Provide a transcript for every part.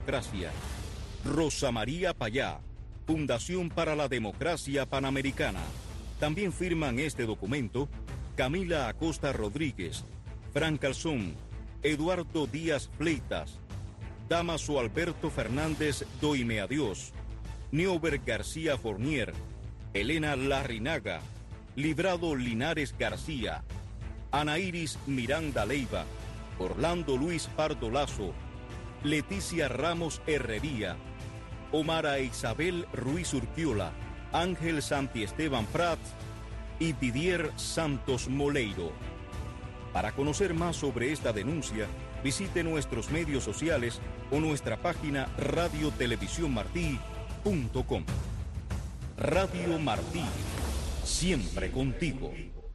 Democracia. Rosa María Payá, Fundación para la Democracia Panamericana. También firman este documento Camila Acosta Rodríguez, Fran Calzón, Eduardo Díaz Fleitas, Damaso Alberto Fernández Doime Adiós, Neuber García Fournier, Elena Larrinaga, Librado Linares García, Ana Iris Miranda Leiva, Orlando Luis Pardo Lazo, Leticia Ramos Herrería, Omara Isabel Ruiz Urquiola, Ángel Santiesteban Prats y Didier Santos Moleiro. Para conocer más sobre esta denuncia, visite nuestros medios sociales o nuestra página radiotelevisiónmartí.com. Radio Martí, siempre contigo.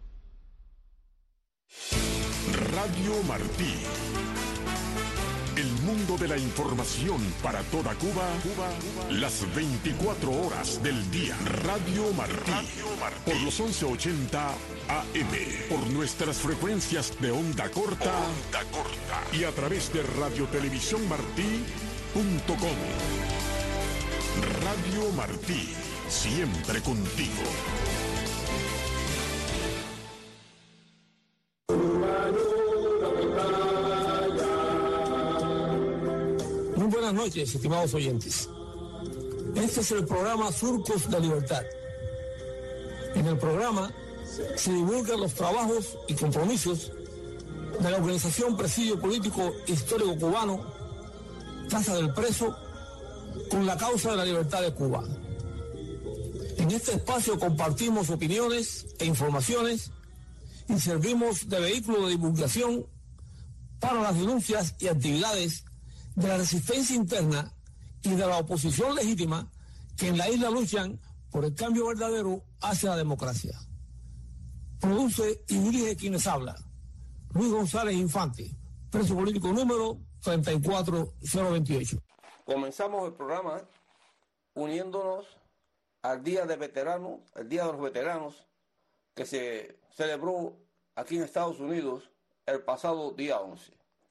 Radio Martí. El mundo de la información para toda Cuba, las 24 horas del día. Radio Martí. Por los 1180 AM. Por nuestras frecuencias de onda corta. Y a través de radiotelevisiónmartí.com. Radio Martí. Siempre contigo. Muy buenas noches, estimados oyentes. Este es el programa Surcos de Libertad. En el programa se divulgan los trabajos y compromisos de la organización Presidio Político Histórico Cubano, Casa del Preso, con la causa de la libertad de Cuba. En este espacio compartimos opiniones e informaciones y servimos de vehículo de divulgación para las denuncias y actividades de la resistencia interna y de la oposición legítima que en la isla luchan por el cambio verdadero hacia la democracia. Produce y dirige quienes habla Luis González Infante, preso político número 34028. Comenzamos el programa uniéndonos al Día de Veteranos, el Día de los Veteranos, que se celebró aquí en Estados Unidos el pasado día 11.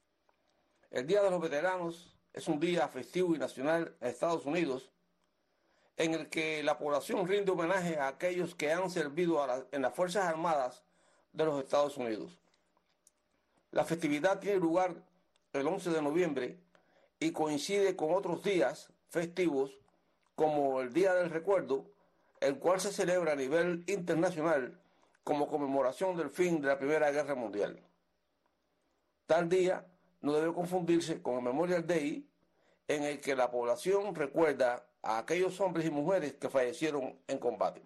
El Día de los Veteranos es un día festivo y nacional en Estados Unidos en el que la población rinde homenaje a aquellos que han servido en las Fuerzas Armadas de los Estados Unidos. La festividad tiene lugar el 11 de noviembre y coincide con otros días festivos como el Día del Recuerdo, el cual se celebra a nivel internacional como conmemoración del fin de la Primera Guerra Mundial. Tal día no debe confundirse con el Memorial Day, en el que la población recuerda a aquellos hombres y mujeres que fallecieron en combate.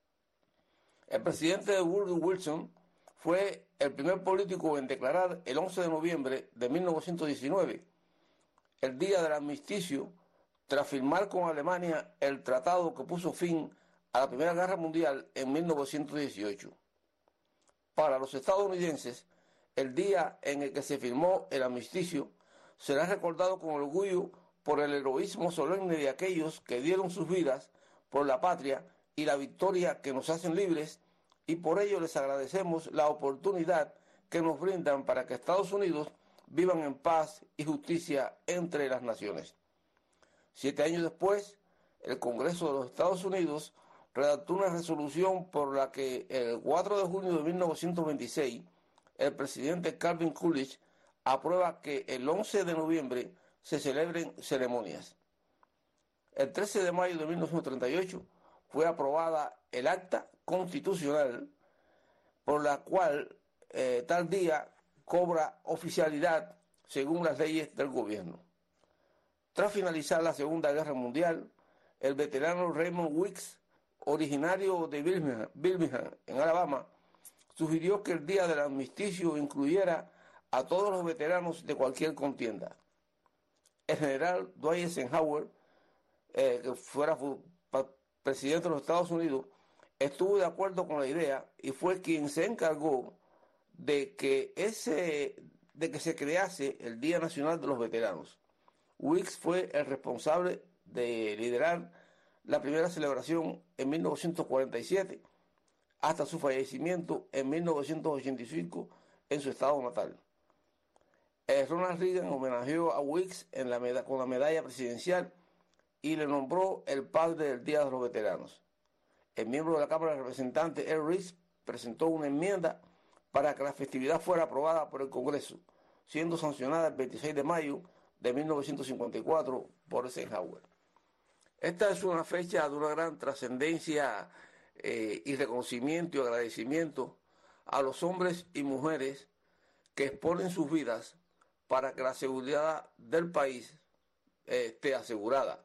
El presidente Woodrow Wilson fue el primer político en declarar el 11 de noviembre de 1919, el día del armisticio, tras firmar con Alemania el tratado que puso fin a la Primera Guerra Mundial en 1918. Para los estadounidenses, el día en el que se firmó el armisticio será recordado con orgullo por el heroísmo solemne de aquellos que dieron sus vidas por la patria y la victoria que nos hacen libres, y por ello les agradecemos la oportunidad que nos brindan para que Estados Unidos vivan en paz y justicia entre las naciones. 7 años después, el Congreso de los Estados Unidos redactó una resolución por la que el 4 de junio de 1926 el presidente Calvin Coolidge aprueba que el 11 de noviembre se celebren ceremonias. El 13 de mayo de 1938 fue aprobada el acta constitucional por la cual tal día cobra oficialidad según las leyes del gobierno. Tras finalizar la Segunda Guerra Mundial, el veterano Raymond Weeks, originario de Birmingham, en Alabama, sugirió que el día del armisticio incluyera a todos los veteranos de cualquier contienda. El general Dwight Eisenhower, que fuera presidente de los Estados Unidos, estuvo de acuerdo con la idea y fue quien se encargó de que se crease el Día Nacional de los Veteranos. Weeks fue el responsable de liderar la primera celebración en 1947 hasta su fallecimiento en 1985 en su estado natal. Ronald Reagan homenajeó a Weeks con la medalla presidencial y le nombró el padre del Día de los Veteranos. El miembro de la Cámara de Representantes, Ed Reese, presentó una enmienda para que la festividad fuera aprobada por el Congreso, siendo sancionada el 26 de mayo de 1954 por Eisenhower. Esta es una fecha de una gran trascendencia y reconocimiento y agradecimiento a los hombres y mujeres que exponen sus vidas para que la seguridad del país esté asegurada.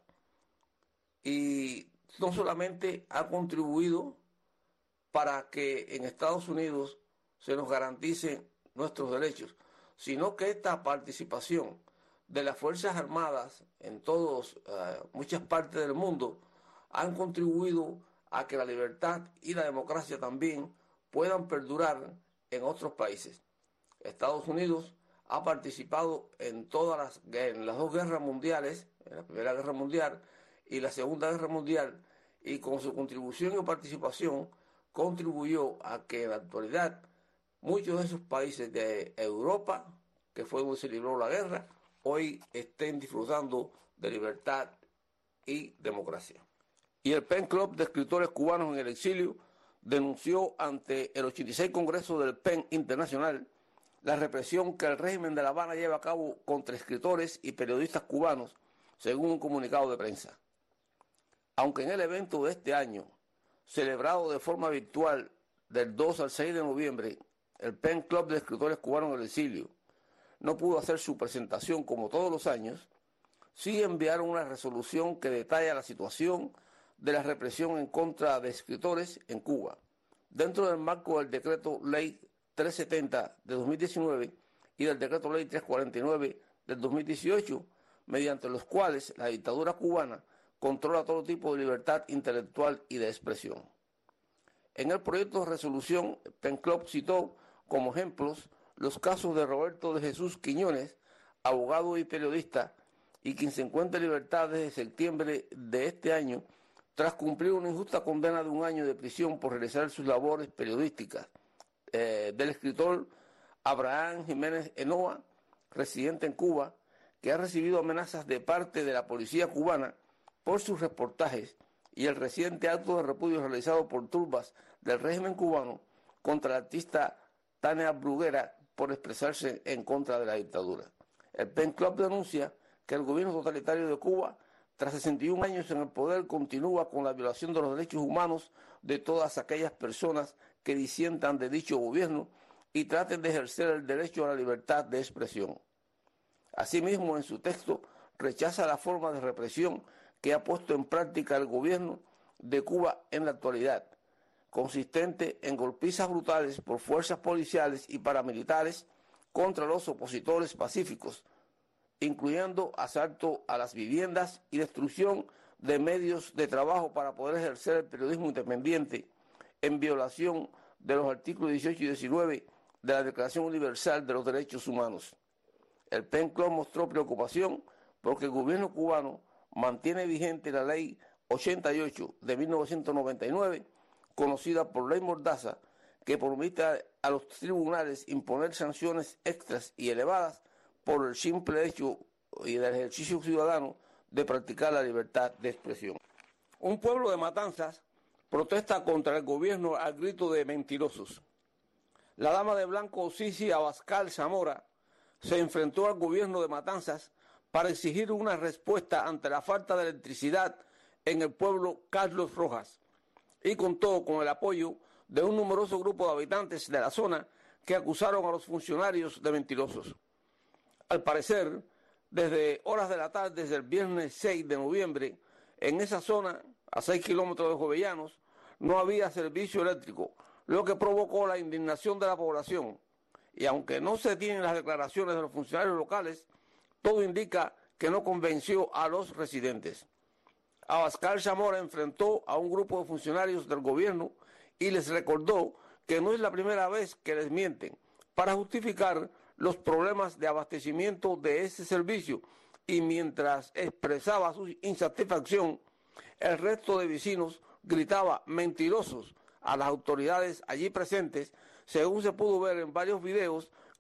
Y no solamente ha contribuido para que en Estados Unidos se nos garanticen nuestros derechos, sino que esta participación de las Fuerzas Armadas en muchas partes del mundo han contribuido a que la libertad y la democracia también puedan perdurar en otros países. Estados Unidos ha participado en las dos guerras mundiales, en la Primera Guerra Mundial y la Segunda Guerra Mundial, y con su contribución y participación contribuyó a que en la actualidad muchos de esos países de Europa, que fue donde se libró la guerra, hoy estén disfrutando de libertad y democracia. Y el PEN Club de Escritores Cubanos en el Exilio denunció ante el 86 Congreso del PEN Internacional la represión que el régimen de La Habana lleva a cabo contra escritores y periodistas cubanos, según un comunicado de prensa. Aunque en el evento de este año, celebrado de forma virtual del 2 al 6 de noviembre, el PEN Club de Escritores Cubanos en el Exilio no pudo hacer su presentación como todos los años, sí enviaron una resolución que detalla la situación de la represión en contra de escritores en Cuba, dentro del marco del Decreto Ley 370 de 2019 y del Decreto Ley 349 del 2018, mediante los cuales la dictadura cubana controla todo tipo de libertad intelectual y de expresión. En el proyecto de resolución, PEN Club citó como ejemplos los casos de Roberto de Jesús Quiñones, abogado y periodista, y quien se encuentra en libertad desde septiembre de este año, tras cumplir una injusta condena de 1 año de prisión por realizar sus labores periodísticas, del escritor Abraham Jiménez Enoa, residente en Cuba, que ha recibido amenazas de parte de la policía cubana por sus reportajes, y el reciente acto de repudio realizado por turbas del régimen cubano contra la artista Tania Bruguera por expresarse en contra de la dictadura. El PEN Club denuncia que el gobierno totalitario de Cuba, tras 61 años en el poder, continúa con la violación de los derechos humanos de todas aquellas personas que disientan de dicho gobierno y traten de ejercer el derecho a la libertad de expresión. Asimismo, en su texto, rechaza la forma de represión que ha puesto en práctica el gobierno de Cuba en la actualidad, consistente en golpizas brutales por fuerzas policiales y paramilitares contra los opositores pacíficos, incluyendo asalto a las viviendas y destrucción de medios de trabajo para poder ejercer el periodismo independiente, en violación de los artículos 18 y 19 de la Declaración Universal de los Derechos Humanos. El PEN Club mostró preocupación porque el gobierno cubano mantiene vigente la Ley 88 de 1999, conocida por Ley Mordaza, que permite a los tribunales imponer sanciones extras y elevadas por el simple hecho y del ejercicio ciudadano de practicar la libertad de expresión. Un pueblo de Matanzas protesta contra el gobierno al grito de mentirosos. La dama de blanco Sisi Abascal Zamora se enfrentó al gobierno de Matanzas para exigir una respuesta ante la falta de electricidad en el pueblo Carlos Rojas, y contó con el apoyo de un numeroso grupo de habitantes de la zona que acusaron a los funcionarios de mentirosos. Al parecer, desde horas de la tarde, desde el viernes 6 de noviembre, en esa zona, a 6 kilómetros de Jovellanos, no había servicio eléctrico, lo que provocó la indignación de la población. Y aunque no se tienen las declaraciones de los funcionarios locales, todo indica que no convenció a los residentes. Abascal Zamora enfrentó a un grupo de funcionarios del gobierno y les recordó que no es la primera vez que les mienten para justificar los problemas de abastecimiento de ese servicio, y mientras expresaba su insatisfacción, el resto de vecinos gritaba mentirosos a las autoridades allí presentes, según se pudo ver en varios videos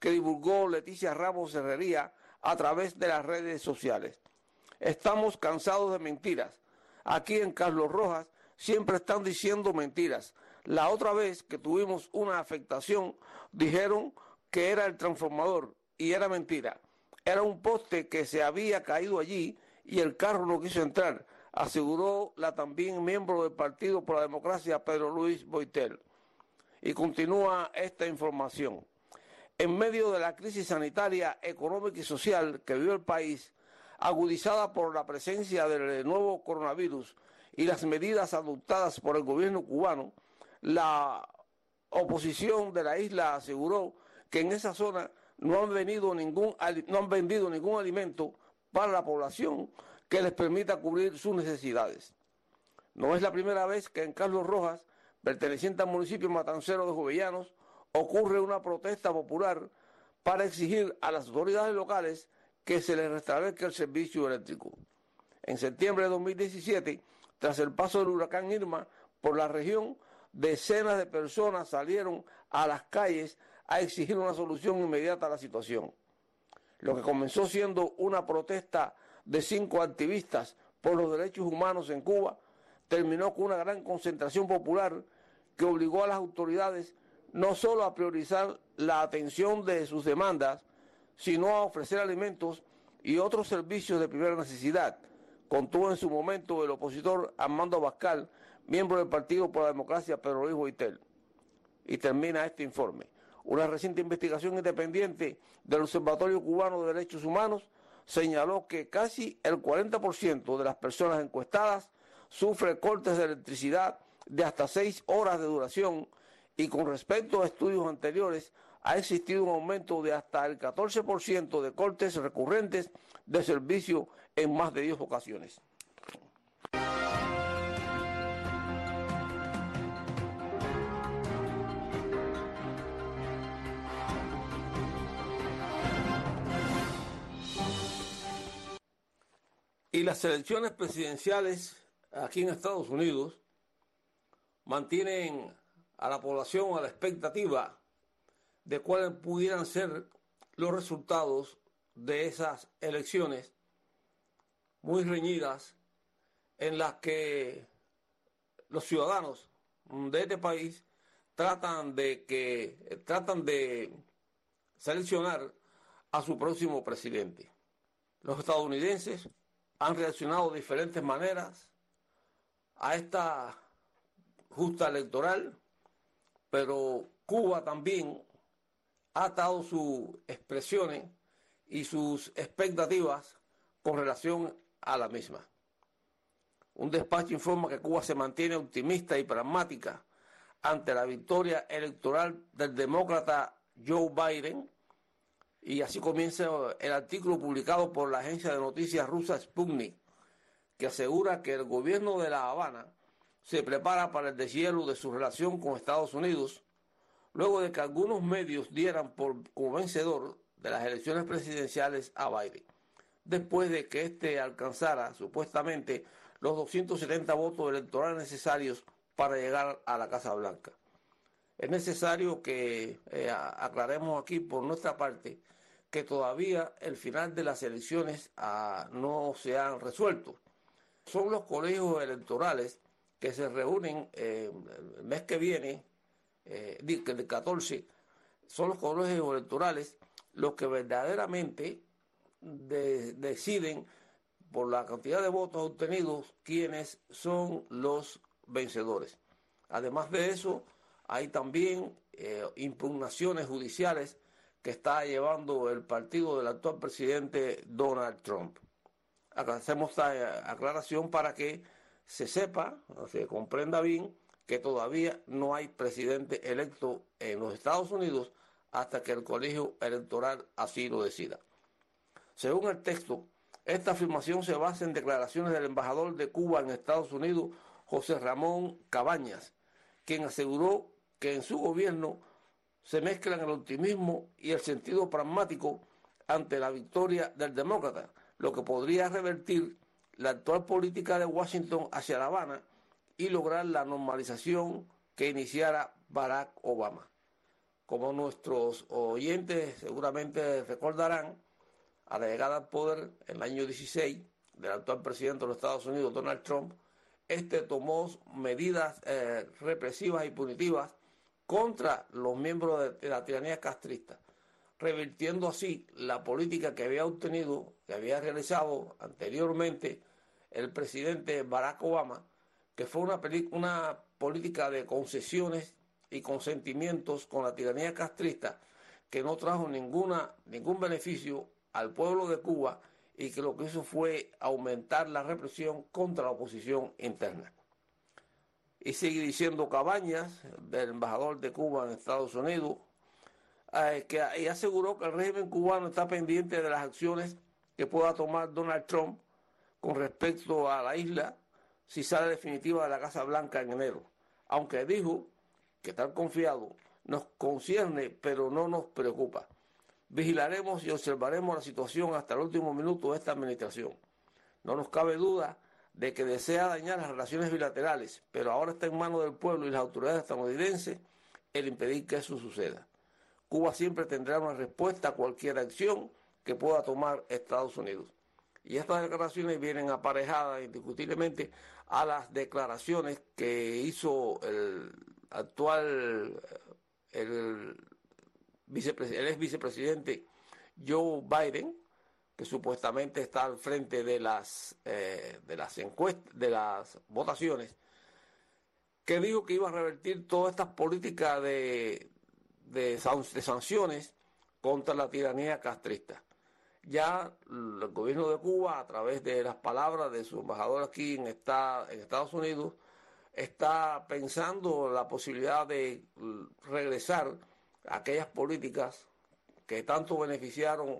que divulgó Leticia Ramos Herrería a través de las redes sociales. Estamos cansados de mentiras. Aquí en Carlos Rojas siempre están diciendo mentiras. La otra vez que tuvimos una afectación dijeron que era el transformador y era mentira. Era un poste que se había caído allí y el carro no quiso entrar, aseguró la también miembro del Partido por la Democracia, Pedro Luis Boitel. Y continúa esta información. En medio de la crisis sanitaria, económica y social que vive el país, agudizada por la presencia del nuevo coronavirus y las medidas adoptadas por el gobierno cubano, la oposición de la isla aseguró que en esa zona no han vendido ningún alimento para la población que les permita cubrir sus necesidades. No es la primera vez que en Carlos Rojas, perteneciente al municipio matancero de Jovellanos, ocurre una protesta popular para exigir a las autoridades locales que se les restablezca el servicio eléctrico. En septiembre de 2017, tras el paso del huracán Irma por la región, decenas de personas salieron a las calles a exigir una solución inmediata a la situación. Lo que comenzó siendo una protesta de 5 activistas por los derechos humanos en Cuba, terminó con una gran concentración popular que obligó a las autoridades no solo a priorizar la atención de sus demandas, sino a ofrecer alimentos y otros servicios de primera necesidad, contuvo en su momento el opositor Armando Abascal, miembro del Partido por la Democracia, Pedro Luis Boitel. Y termina este informe. Una reciente investigación independiente del Observatorio Cubano de Derechos Humanos señaló que casi el 40% de las personas encuestadas sufre cortes de electricidad de hasta 6 horas de duración, y con respecto a estudios anteriores ha existido un aumento de hasta el 14% de cortes recurrentes de servicio en más de 10 ocasiones. Y las elecciones presidenciales aquí en Estados Unidos mantienen a la población a la expectativa de cuáles pudieran ser los resultados de esas elecciones muy reñidas, en las que los ciudadanos de este país tratan de seleccionar a su próximo presidente. Los estadounidenses han reaccionado de diferentes maneras a esta justa electoral, pero Cuba también ha dado sus expresiones y sus expectativas con relación a la misma. Un despacho informa que Cuba se mantiene optimista y pragmática ante la victoria electoral del demócrata Joe Biden, y así comienza el artículo publicado por la agencia de noticias rusa Sputnik, que asegura que el gobierno de La Habana se prepara para el deshielo de su relación con Estados Unidos, luego de que algunos medios dieran como vencedor de las elecciones presidenciales a Biden, después de que éste alcanzara supuestamente los 270 votos electorales necesarios para llegar a la Casa Blanca. Es necesario que aclaremos aquí por nuestra parte que todavía el final de las elecciones no se han resuelto. Son los colegios electorales que se reúnen el mes que viene, el 14, son los colegios electorales los que verdaderamente deciden por la cantidad de votos obtenidos quiénes son los vencedores. Además de eso, hay también impugnaciones judiciales que está llevando el partido del actual presidente Donald Trump. Acá hacemos esta aclaración para que se sepa, se comprenda bien, que todavía no hay presidente electo en los Estados Unidos hasta que el colegio electoral así lo decida. Según el texto, esta afirmación se basa en declaraciones del embajador de Cuba en Estados Unidos, José Ramón Cabañas, quien aseguró que en su gobierno se mezclan el optimismo y el sentido pragmático ante la victoria del demócrata, lo que podría revertir la actual política de Washington hacia La Habana y lograr la normalización que iniciara Barack Obama. Como nuestros oyentes seguramente recordarán, a la llegada al poder en el año 16 del actual presidente de los Estados Unidos, Donald Trump, tomó medidas represivas y punitivas contra los miembros de la tiranía castrista, revirtiendo así la política que había obtenido, que había realizado anteriormente el presidente Barack Obama, que fue una política de concesiones y consentimientos con la tiranía castrista que no trajo ningún beneficio al pueblo de Cuba y que lo que hizo fue aumentar la represión contra la oposición interna. Y sigue diciendo Cabañas, del embajador de Cuba en Estados Unidos, y aseguró que el régimen cubano está pendiente de las acciones que pueda tomar Donald Trump con respecto a la isla si sale definitiva de la Casa Blanca en enero, aunque dijo que tan confiado nos concierne pero no nos preocupa. Vigilaremos y observaremos la situación hasta el último minuto de esta administración. No nos cabe duda de que desea dañar las relaciones bilaterales, pero ahora está en manos del pueblo y las autoridades estadounidenses el impedir que eso suceda. Cuba siempre tendrá una respuesta a cualquier acción que pueda tomar Estados Unidos. Y estas declaraciones vienen aparejadas indiscutiblemente a las declaraciones que hizo el actual el ex vicepresidente Joe Biden, que supuestamente está al frente de las encuestas, de las votaciones, que dijo que iba a revertir todas estas políticas de sanciones contra la tiranía castrista. Ya el gobierno de Cuba, a través de las palabras de su embajador aquí en Estados Unidos, está pensando la posibilidad de regresar a aquellas políticas que tanto beneficiaron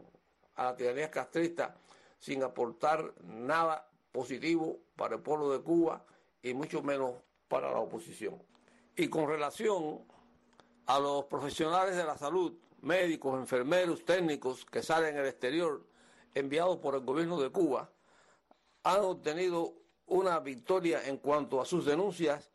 a la tiranía castrista sin aportar nada positivo para el pueblo de Cuba y mucho menos para la oposición. Y con relación a los profesionales de la salud, médicos, enfermeros, técnicos que salen al exterior enviados por el gobierno de Cuba, han obtenido una victoria en cuanto a sus denuncias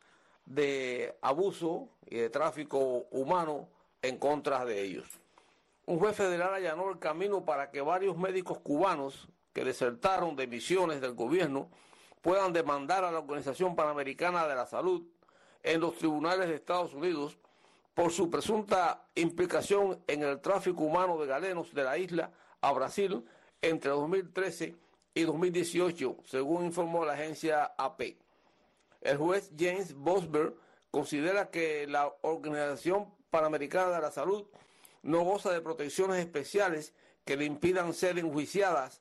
de abuso y de tráfico humano en contra de ellos. Un juez federal allanó el camino para que varios médicos cubanos que desertaron de misiones del gobierno puedan demandar a la Organización Panamericana de la Salud en los tribunales de Estados Unidos por su presunta implicación en el tráfico humano de galenos de la isla a Brasil entre 2013 y 2018, según informó la agencia AP. El juez James Bosberg considera que la Organización Panamericana de la Salud no goza de protecciones especiales que le impidan ser enjuiciada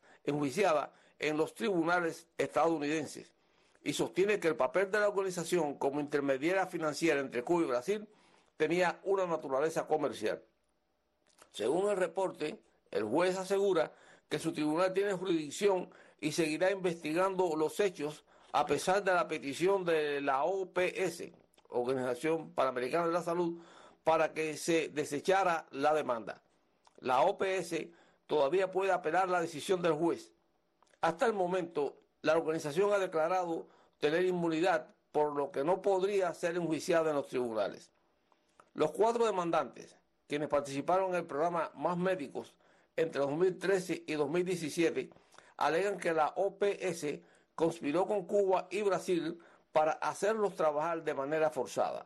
en los tribunales estadounidenses y sostiene que el papel de la organización como intermediaria financiera entre Cuba y Brasil tenía una naturaleza comercial. Según el reporte, el juez asegura que su tribunal tiene jurisdicción y seguirá investigando los hechos a pesar de la petición de la OPS, Organización Panamericana de la Salud, para que se desechara la demanda. La OPS todavía puede apelar la decisión del juez. Hasta el momento, la organización ha declarado tener inmunidad, por lo que no podría ser enjuiciada en los tribunales. Los 4 demandantes, quienes participaron en el programa Más Médicos entre 2013 y 2017, alegan que la OPS conspiró con Cuba y Brasil para hacerlos trabajar de manera forzada.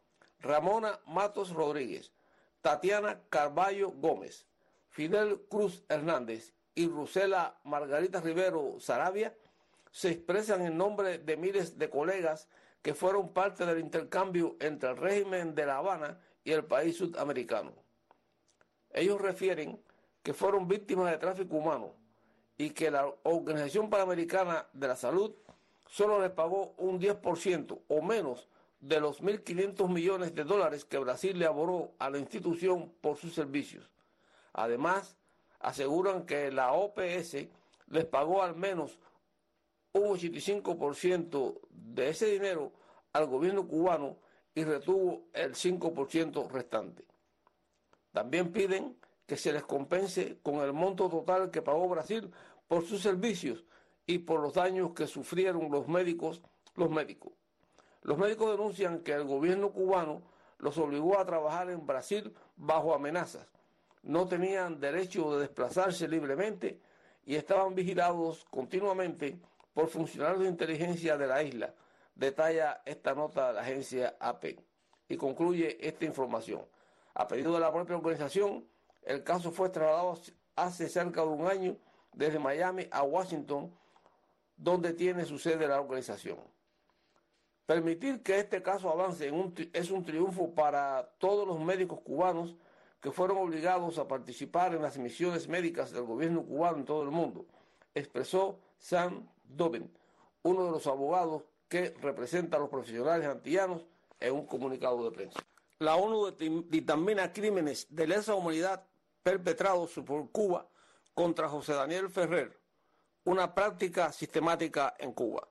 Ramona Matos Rodríguez, Tatiana Carballo Gómez, Fidel Cruz Hernández y Rusela Margarita Rivero Saravia se expresan en nombre de miles de colegas que fueron parte del intercambio entre el régimen de La Habana y el país sudamericano. Ellos refieren que fueron víctimas de tráfico humano y que la Organización Panamericana de la Salud solo les pagó un 10% o menos de los 1.500 millones de dólares que Brasil le abonó a la institución por sus servicios. Además, aseguran que la OPS les pagó al menos un 85% de ese dinero al gobierno cubano y retuvo el 5% restante. También piden que se les compense con el monto total que pagó Brasil por sus servicios y por los daños que sufrieron los médicos. Los médicos denuncian que el gobierno cubano los obligó a trabajar en Brasil bajo amenazas. No tenían derecho de desplazarse libremente y estaban vigilados continuamente por funcionarios de inteligencia de la isla, detalla esta nota de la agencia AP. Y concluye esta información. A pedido de la propia organización, el caso fue trasladado hace cerca de un año desde Miami a Washington, donde tiene su sede la organización. Permitir que este caso avance es un triunfo para todos los médicos cubanos que fueron obligados a participar en las misiones médicas del gobierno cubano en todo el mundo, expresó Sam Dobbin, uno de los abogados que representa a los profesionales antillanos, en un comunicado de prensa. La ONU dictamina crímenes de lesa humanidad perpetrados por Cuba contra José Daniel Ferrer, una práctica sistemática en Cuba.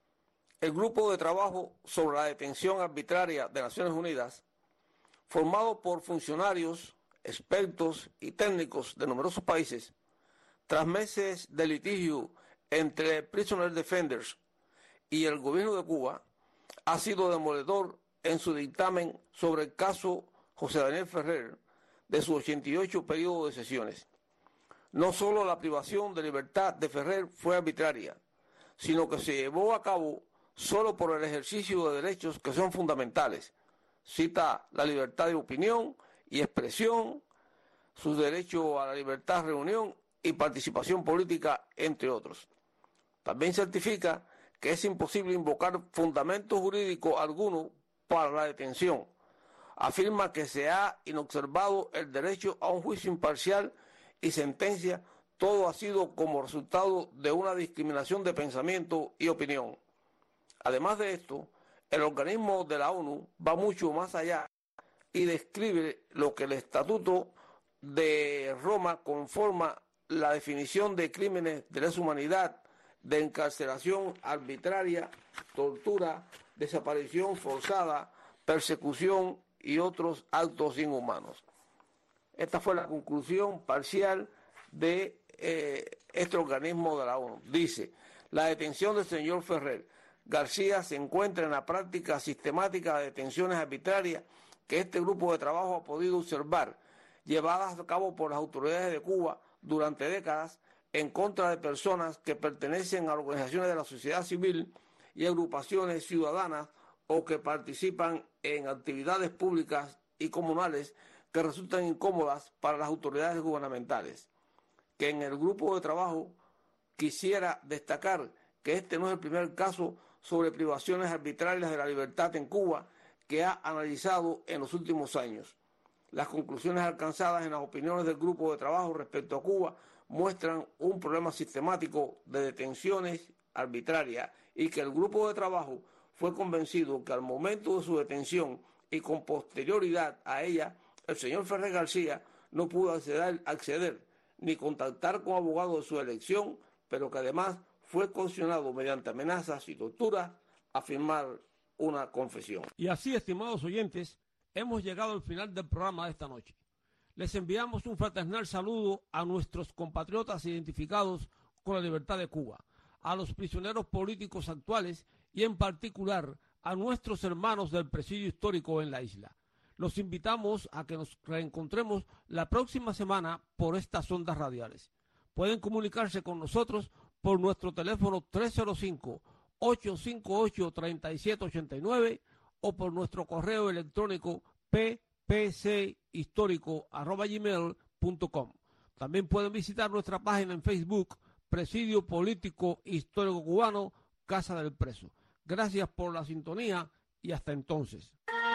El Grupo de Trabajo sobre la Detención Arbitraria de Naciones Unidas, formado por funcionarios, expertos y técnicos de numerosos países, tras meses de litigio entre Prisoner Defenders y el gobierno de Cuba, ha sido demoledor en su dictamen sobre el caso José Daniel Ferrer de su 88 periodo de sesiones. No solo la privación de libertad de Ferrer fue arbitraria, sino que se llevó a cabo solo por el ejercicio de derechos que son fundamentales. Cita la libertad de opinión y expresión, su derecho a la libertad de reunión y participación política, entre otros. También certifica que es imposible invocar fundamento jurídico alguno para la detención. Afirma que se ha inobservado el derecho a un juicio imparcial y sentencia, todo ha sido como resultado de una discriminación de pensamiento y opinión. Además de esto, el organismo de la ONU va mucho más allá y describe lo que el Estatuto de Roma conforma la definición de crímenes de lesa humanidad, de encarcelación arbitraria, tortura, desaparición forzada, persecución y otros actos inhumanos. Esta fue la conclusión parcial de este organismo de la ONU. Dice, la detención del señor Ferrer García se encuentra en la práctica sistemática de detenciones arbitrarias que este grupo de trabajo ha podido observar, llevadas a cabo por las autoridades de Cuba durante décadas en contra de personas que pertenecen a organizaciones de la sociedad civil y agrupaciones ciudadanas o que participan en actividades públicas y comunales que resultan incómodas para las autoridades gubernamentales. Que en el grupo de trabajo quisiera destacar que este no es el primer caso sobre privaciones arbitrarias de la libertad en Cuba que ha analizado en los últimos años. Las conclusiones alcanzadas en las opiniones del grupo de trabajo respecto a Cuba muestran un problema sistemático de detenciones arbitrarias y que el grupo de trabajo fue convencido que al momento de su detención y con posterioridad a ella, el señor Ferrer García no pudo acceder ni contactar con abogados de su elección, pero que además fue coaccionado mediante amenazas y torturas a firmar una confesión. Y así, estimados oyentes, hemos llegado al final del programa de esta noche. Les enviamos un fraternal saludo a nuestros compatriotas identificados con la libertad de Cuba, a los prisioneros políticos actuales y en particular a nuestros hermanos del presidio histórico en la isla. Los invitamos a que nos reencontremos la próxima semana por estas ondas radiales. Pueden comunicarse con nosotros por nuestro teléfono 305-858-3789 o por nuestro correo electrónico ppchistórico@gmail.com. También pueden visitar nuestra página en Facebook, Presidio Político Histórico Cubano, Casa del Preso. Gracias por la sintonía y hasta entonces.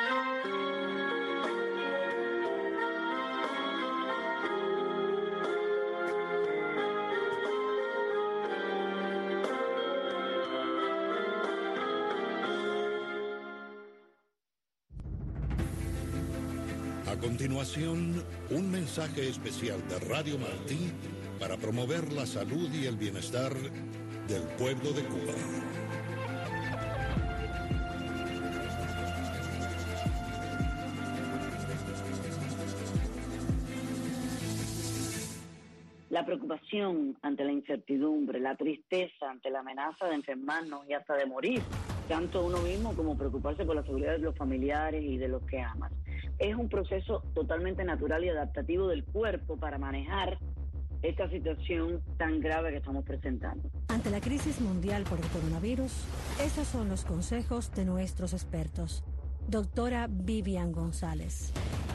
A continuación, un mensaje especial de Radio Martí para promover la salud y el bienestar del pueblo de Cuba. La preocupación ante la incertidumbre, la tristeza ante la amenaza de enfermarnos y hasta de morir tanto uno mismo como preocuparse por la seguridad de los familiares y de los que amas. Es un proceso totalmente natural y adaptativo del cuerpo para manejar esta situación tan grave que estamos presentando. Ante la crisis mundial por el coronavirus, esos son los consejos de nuestros expertos. Doctora Vivian González.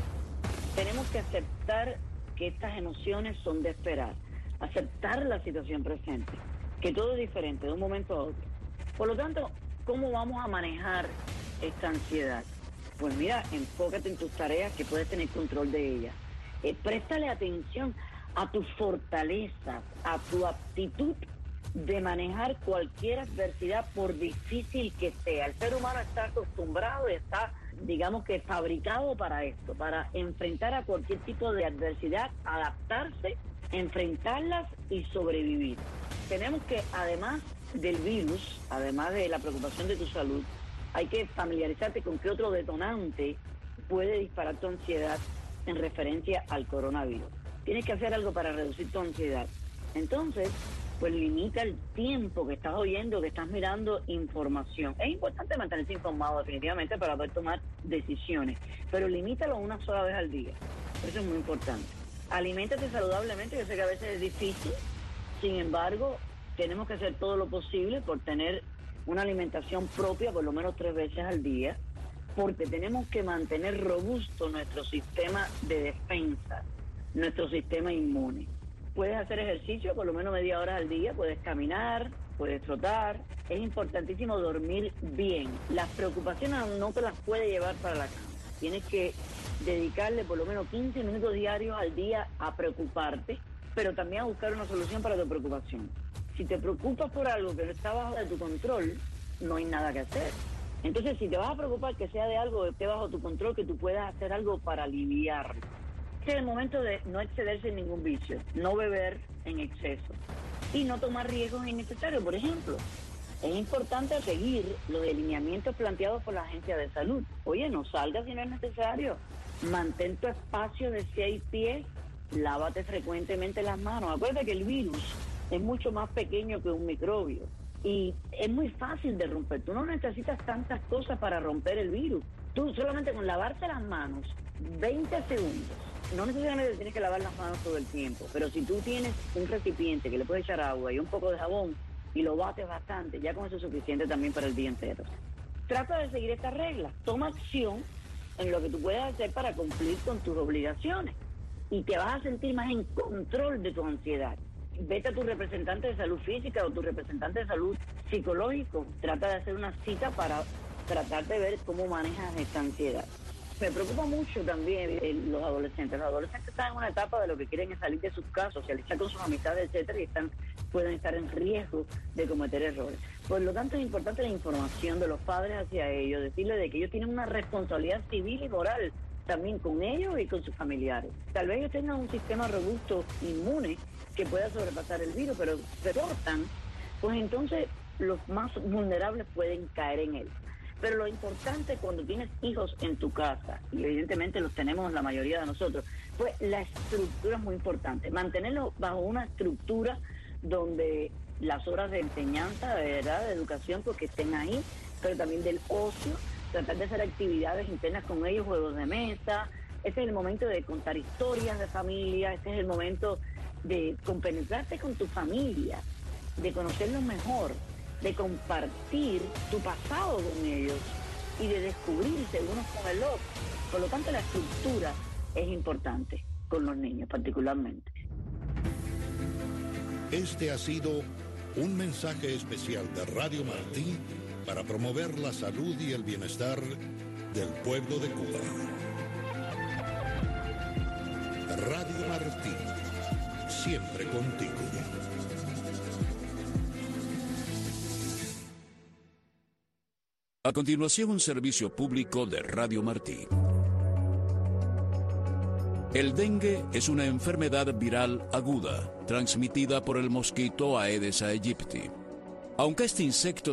Tenemos que aceptar que estas emociones son de esperar, aceptar la situación presente, que todo es diferente de un momento a otro. Por lo tanto, ¿cómo vamos a manejar esta ansiedad? Pues mira, enfócate en tus tareas que puedes tener control de ellas. Préstale atención a tu fortaleza, a tu aptitud de manejar cualquier adversidad por difícil que sea. El ser humano está acostumbrado y está, digamos que fabricado para esto, para enfrentar a cualquier tipo de adversidad, adaptarse, enfrentarlas y sobrevivir. Tenemos que, además del virus, además de la preocupación de tu salud, hay que familiarizarte con qué otro detonante puede disparar tu ansiedad en referencia al coronavirus. Tienes que hacer algo para reducir tu ansiedad. Entonces, pues limita el tiempo que estás oyendo, que estás mirando información. Es importante mantenerse informado definitivamente para poder tomar decisiones, pero limítalo una sola vez al día. Eso es muy importante. Aliméntate saludablemente, yo sé que a veces es difícil, sin embargo, tenemos que hacer todo lo posible por tener una alimentación propia por lo menos 3 veces al día, porque tenemos que mantener robusto nuestro sistema de defensa, nuestro sistema inmune. Puedes hacer ejercicio por lo menos media hora al día, puedes caminar, puedes trotar. Es importantísimo dormir bien. Las preocupaciones no te las puedes llevar para la cama. Tienes que dedicarle por lo menos 15 minutos diarios al día a preocuparte, pero también a buscar una solución para tu preocupación. Si te preocupas por algo que no está bajo de tu control, no hay nada que hacer. Entonces, si te vas a preocupar que sea de algo que esté bajo tu control, que tú puedas hacer algo para aliviarlo. Este es el momento de no excederse en ningún vicio, no beber en exceso y no tomar riesgos innecesarios. Por ejemplo, es importante seguir los lineamientos planteados por la Agencia de Salud. Oye, no salgas si no es necesario. Mantén tu espacio de 6 pies, lávate frecuentemente las manos. Acuérdate que el virus es mucho más pequeño que un microbio y es muy fácil de romper. Tú no necesitas tantas cosas para romper el virus. Tú solamente con lavarte las manos 20 segundos. No necesariamente tienes que lavar las manos todo el tiempo, pero si tú tienes un recipiente que le puedes echar agua y un poco de jabón y lo bates bastante, ya con eso es suficiente también para el día entero. Trata de seguir estas reglas, toma acción en lo que tú puedes hacer para cumplir con tus obligaciones y te vas a sentir más en control de tu ansiedad. Vete a tu representante de salud física o tu representante de salud psicológico, trata de hacer una cita para tratar de ver cómo manejas esta ansiedad. Me preocupa mucho también los adolescentes. Los adolescentes están en una etapa de lo que quieren es salir de sus casas, socializar con sus amistades, etcétera, y pueden estar en riesgo de cometer errores. Por lo tanto, es importante la información de los padres hacia ellos, decirles de que ellos tienen una responsabilidad civil y moral también con ellos y con sus familiares. Tal vez ellos tengan un sistema robusto, inmune, que pueda sobrepasar el virus, pero se cortan, pues entonces los más vulnerables pueden caer en él. Pero lo importante cuando tienes hijos en tu casa, y evidentemente los tenemos la mayoría de nosotros, pues la estructura es muy importante. Mantenerlos bajo una estructura donde las horas de enseñanza, de verdad, de educación, pues que estén ahí, pero también del ocio, tratar de hacer actividades internas con ellos, juegos de mesa. Este es el momento de contar historias de familia, este es el momento de compenetrarte con tu familia, de conocerlos mejor, de compartir tu pasado con ellos y de descubrirse unos con el otro. Por lo tanto, la estructura es importante con los niños particularmente. Este ha sido un mensaje especial de Radio Martí para promover la salud y el bienestar del pueblo de Cuba. Radio Martí, siempre contigo. A continuación, un servicio público de Radio Martí. El dengue es una enfermedad viral aguda, transmitida por el mosquito Aedes aegypti. Aunque este insecto